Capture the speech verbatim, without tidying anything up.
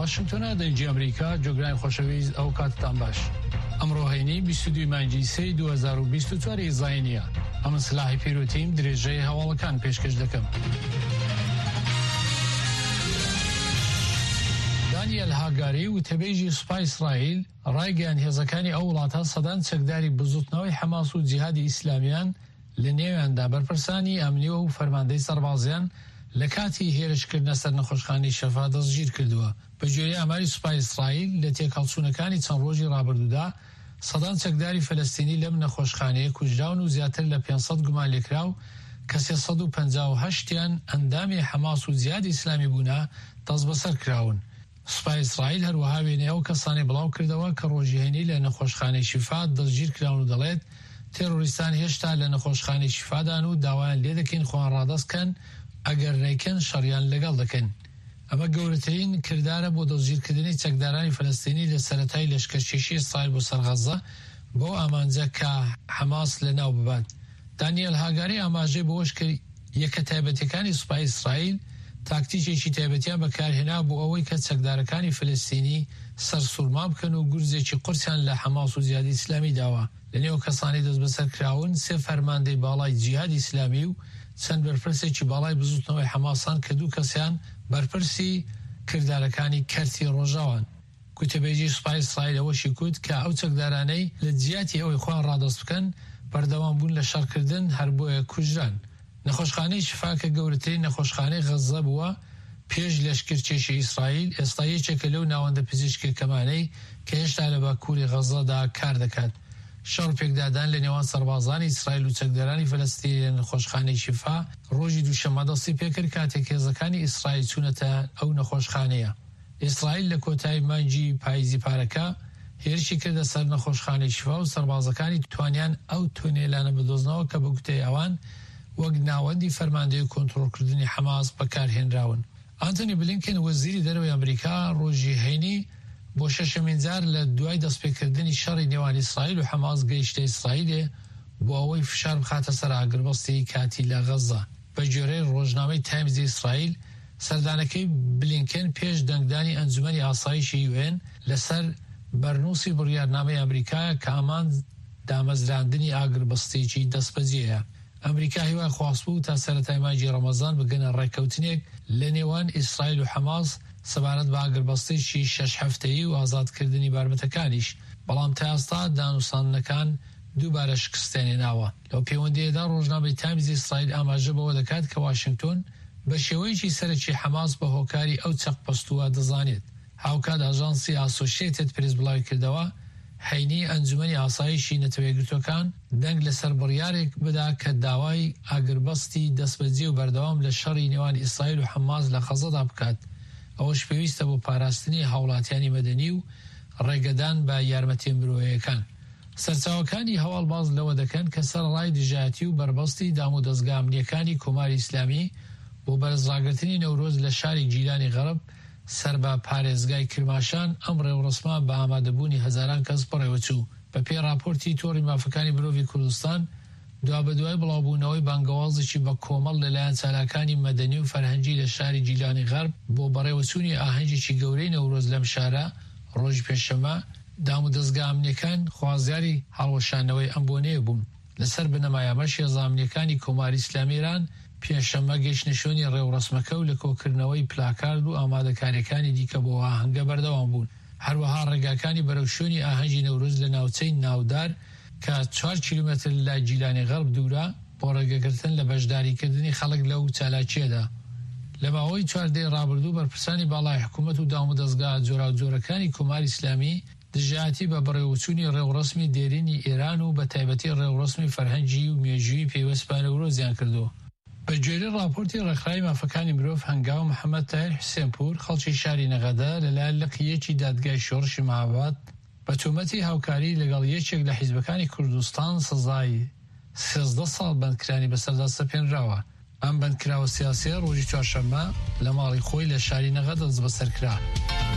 واشنگتن دنجی امریکا جوگران خوشویز او کاتتان باش امرو هینی بیست و دو مانجی سی دو هزار و بیست و چهار زاینیا ام سلاحی پیروتیم درجه هوالکان پیشکش دکم دانیل هاگاری و تبیجی سپای اسرائیل رایگان هزکانی اولاتا صدان چکداری بزرگنوی حماس و جهاد اسلامیان لنیوان دا برپرسانی امنی و فرمانده سربازیان لکاتی هێرشکردنە سەر نەخۆشخانەی شەفا دەستگیر کردووە. بەگوێرەی ئاماری سوپای ئیسرائیل لە تێکەڵچوونەکانی چەند ڕۆژی ڕابردوودا سەدان چەکداری فەلەستینی لەم نەخۆشخانەیە کوژراون و زیاتر لە پێنج سەد گومان لێکراو کە سێ سەد و پەنجا و هەشتیان ئەندامی حەماس و جیهادی ئیسلامی بوونا دەست بەسەر کراون. سوپای ئیسرائیل هەروەها وێنەیە ئەو کەسانی بڵاو کردەوە کە ڕۆژیهێنی لە نەخۆشخانەی شیفا دەستگیر کراون و دەڵێت تێرۆریستان هێشتا لە نەخۆشخانەی شیفادان و داوایان لێ دەکەین خۆیان ڕادەستکەن ئەگەر نەیکەن شەڕیان لەگەڵ دەکەن. ئەمە گەورەترین کردارە بۆ دەستگیرکردنی چەکدارانی فەلەستینی لە سەرەتای لەشکرکێشی ئیسرائیل بۆ سەر غەزە بۆ ئامانجە کە حەماس لەناو ببات. دانیێل هاگاری ئاماژەی بۆەوەش کرد یەکە تایبەتیەکانی سوپای ئیسرائیل تاکتیکێکی تایبەتیان بەکارهێنا بۆ ئەوەی کە چەکدارەکانی فەلەستینی سەرسوورما بکەن و گورزێکی قورسیان لە حەماس و جیهادی ئیسلامی داوە. لەنێو کەسانی دەست بەسەر کراون سێ فەرماندەی باڵای جیهادی ئیسلامی و چەند بەرپرسێکی باڵای بزوتنەوەی حەماسان کە دوو کەسیان بەرپرسی کردارەکانی کەرتی ڕۆژاوان. کوتەبێژی سوپای ئیسرائیل ئەوەشی کوت کە ئەو چەکدارانەی لە جیاتی ئەوەی خۆیان ڕادەست بکەن بەردەوام بوون لە شەڕکردن هەر بۆیە کوژران. نەخۆشخانەی شیفا کە گەورەترین نەخۆشخانەی غەزە بووە پێش لەشکرکێشی ئیسرائیل ئێستا یەکێکە لەو ناوەندە پزیشکیەکەمانەی کە هێشتا لە باکووری غەزەدا کار دەکات. شەڕ پێکدادان لە نێوان سەربازانی ئیسرائیل و چەکدارانی فەلەستینی لە نەخۆشخانەی شیفا ڕۆژی دووشەممە دەستی پێکرد کاتێک هێزەکانی ئیسرائیل چوونەتە ئەو نەخۆشخانەیە. ئیسرائیل لە کۆتایی مانگی پاییزی پارەکە هێرشی کردە سەر نەخۆشخانەی شیفا و سەربازەکانی توانیان ئەو تۆنێلانە بدۆزنەوە کە بە گوتەی ئەوان وەک ناوەندی فەرماندەی و کۆنتڕۆڵکردنی حەماس بەکارهێنراون. ئانتۆنی بلینکن وەزیری دەرەوەی ئەمریکا ڕۆژی هەینی بۆ شەشەمین جار لە دوای دەستپێکردنی شەڕی نێوان ئیسرائیل و حەماس گەیشتە ئیسرائیلێ بۆ ئەوەی فشار بخاتە سەر ئاگربەستی کاتی لە غەزە. بە گوێرەی ڕۆژنامەی تایمزی ئیسرائیل سەردانەکەی بلینکن پێش دەنگدانی ئەنجومەنی ئاسایشی یو ئێن لەسەر بەرنووسی بڕیارنامەی ئەمریکایە کە ئامان دامەزراندنی ئاگربەستێکی دەستبەجێیە. ئەمریکا هیوای خواست بوو تا سەرەتای مانگی ڕەمەزان بگەنە ڕێکەوتنێک لە نێوان ئیسرائیل و حەماس سەبارەت بە ئاگربەستێکی شەش هەفتەیی و ئازادکردنی باربەتەکانیش، بەڵام تا ئێستا دانووسانەکان دووبارە شکستێنێناوە. لەو پەیوەندیەدا ڕۆژنامەی تایمزی ئیسرائیل ئاماژە بەوە دەکات کە واشنگتۆن بە شێوەیەکی سەرەکی حەماس بە هۆکاری ئەو چەقپەستووە دەزانێت. هاوکات ئاژانسی ئاسۆشیێتد پرێس بڵاوی کردەوە هەینی ئەنجومەنی ئاسایشی نەتەوەیەکگرتوەکان دەنگ لەسەر بڕیارێک بدا کە داوای ئاگربەستی دەستبەجێ و بەردەوام لە شەڕی نێوان ئیسرائیل و حەماس لە غەزەدا بکات. ئەوەش پێویستە بۆ پاراستنی هاوڵاتیانی مەدەنی و ڕێگەدان بە یارمەتیە مرۆییەکان. سەرچاوەکانی هەواڵ باز لەوە دەکەن کە سەرڕای دژایەتی و بربەستی دام و دەستگا ئەمنیەکانی کۆماری ئیسلامی بۆ بەرزڕاگرتنی نەورۆز لە شاری جیلانی غەرب سەر بە پارێزگای کرماشان ئەم ڕێوڕسمە بە ئامادەبوونی هەزاران کەس بەڕێوەچوو. بە پێی راپۆرتی تۆڕی مافەکانی مرۆڤی کوردستان دوا بە دوای بڵاوبوونەوەی بانگەوازێکی بە کۆمەڵ لەلایەن چالاکانی مەدەنی و فەرهەنگی لە شاری جیلانی غەرب بۆ بەڕێوەچوونی ئاهەنگێکی گەورەی نەورۆز لەم شارە ڕۆژی پێشەمە دام و دەستگا ئەمنیەکان خوازیاری هەڵوەشانەوەی ئەم بۆنەیە بوون. لەسەر بنەمایەمەش هێزامنیەکانی کۆماری ئیسلامی ایران پێشەمە گەیشتنشۆنی ڕێوڕسمەکە و لە کۆکردنەوەی پلاکارد و ئامادەکاریەکانی دیکە بۆ ئاهەنگە بەردەوام بوون. هەروەها ڕێگاکانی بەرەوشۆنی ئاهەنگی نەورۆز لە ناوچەی ناودار کە چوار کیلومتر لای جیلانی غەرب دوورە بۆ ڕێگەگرتن لە بەشداریکردنی خەڵک لەو چالاکیەدا. لە ماوەی چواردەی ڕابردوو بەرپرسانی باڵای حکوومەت و دام و دەستگا جۆراوجۆرەکانی کۆماری ئیسلامی دژایەتی بە بەڕێوەچوونی ڕێوڕسمی دێرینی ئێران و بە تایبەتی ڕێوڕسمی فەرهەنگی و مێژووی پێوەست بە نەورۆزیان کردووە. بە گوێرەی راپۆرتی ڕێکخراوی مافەکانی مرۆڤ هەنگاو محەممەد تاهیر حوسێنپور خەڵکی شاری نەغەدە لەلایەن لقیەکی دادگای شۆڕشی مەهاباد بە تۆمەتی هاوکاری لەگەڵ یەکێک لە حیزبەکانی کوردستان سزای سێزدە ساڵ بەندکرانی بەسەردا سەپێنراوە. ئەم بەندکراوە سیاسیە ڕۆژی چوارشەممە لە ماڵی خۆی لە شاری نەغەدە دەست بەسەر کرا.